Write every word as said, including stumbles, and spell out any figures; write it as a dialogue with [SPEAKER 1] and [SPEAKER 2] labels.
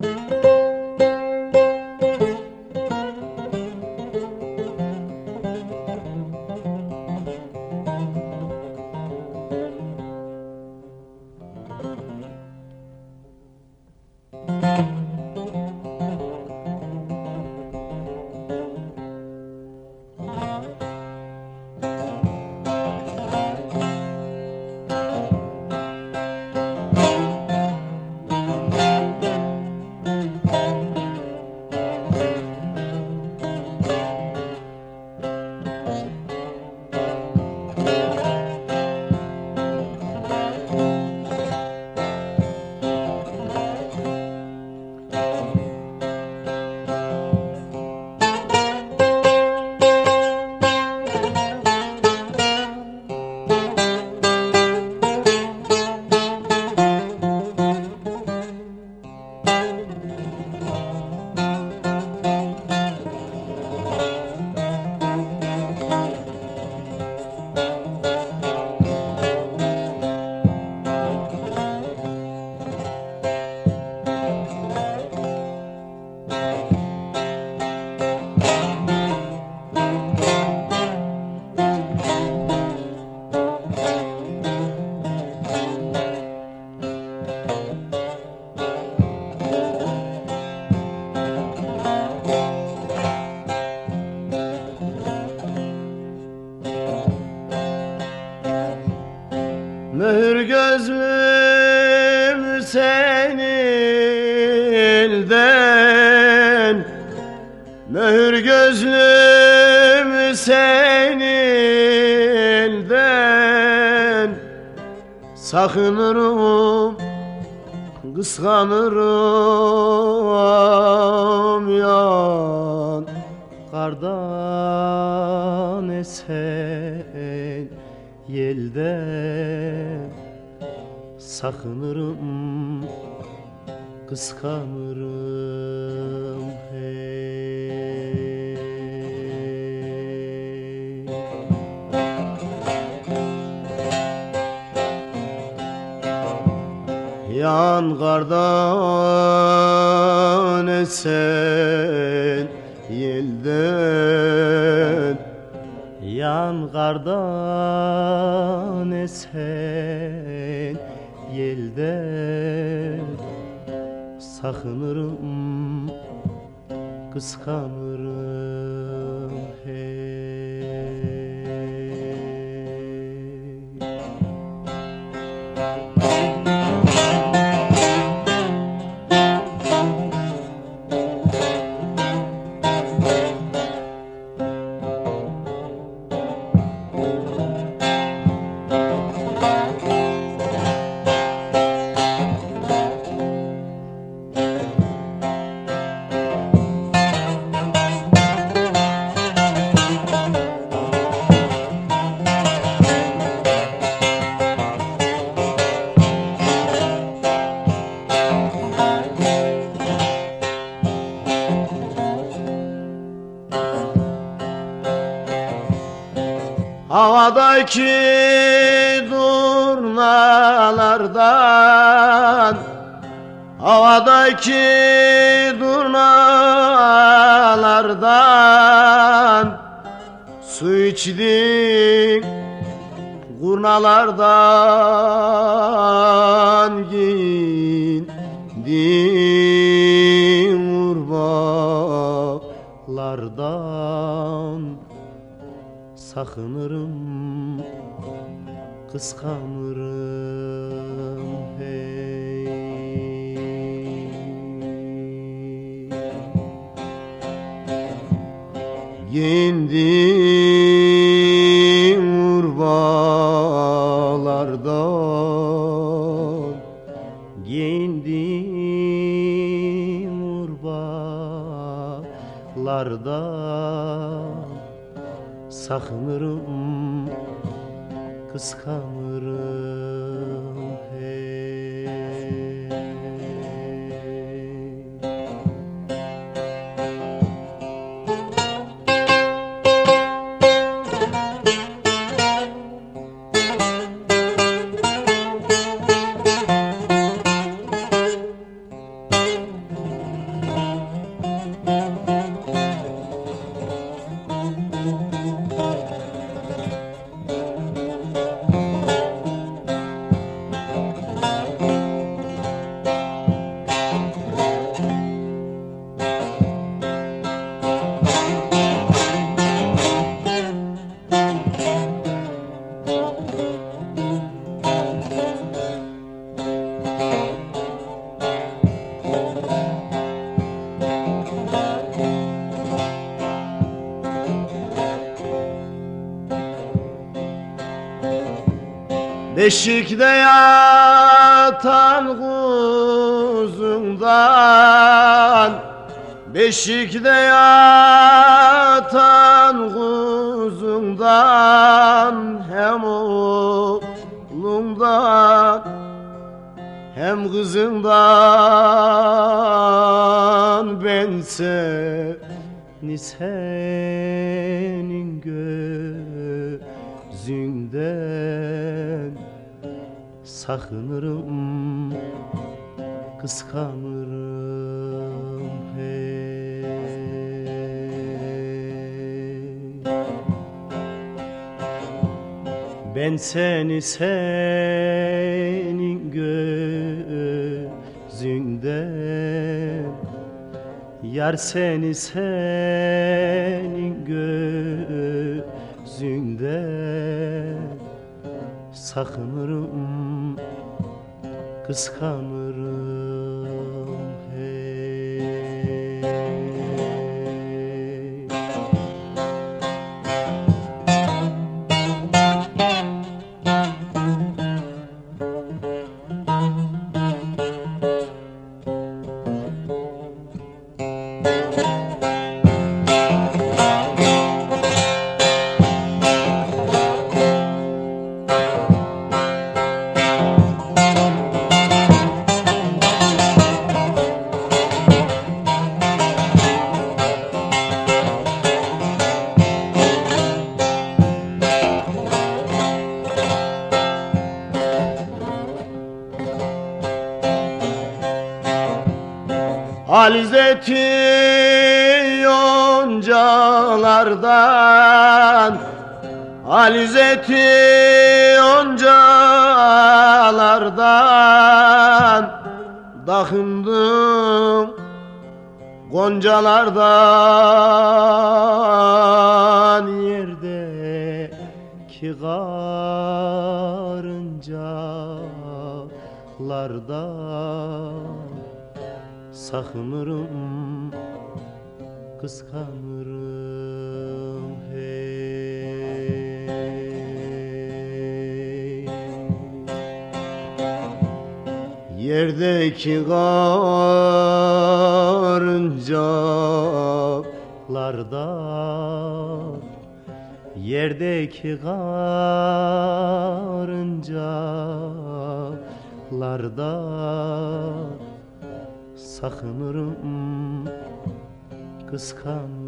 [SPEAKER 1] Mühür gözlüm senin elden, mühür gözlüm senin elden. Sakınırım, kıskanırım yan kardan esen yelden. Sakınırım, kıskanırım hey. Yan kardan esen yelden, yan kardan esen yelden. Sakınırım, kıskanırım hey. Havadaki durnalardan, havadaki durnalardan su içdim, kurnalardan giyindim, urbalardan. Sakınırım, kıskanırım hey. Giyindim urbalardan, giyindim urbalardan. Sakınırım, kıskanırım hey. Beşikte yatan kuzundan, beşikte yatan kuzundan, hem oğlundan hem kızından, ben seni senin gözünden sakınırım, kıskanırım hey. Ben seni senin gözünden, yar seni senin gözünden sakınırım, kıskanırım hey. Alizeti yoncalardan, alizeti yoncalardan, dakındım goncalardan, yerdeki karıncalardan sakınırım, kıskanırım hey. Yerdeki karıncalardan, yerdeki karıncalardan sakınırım, kıskanırım.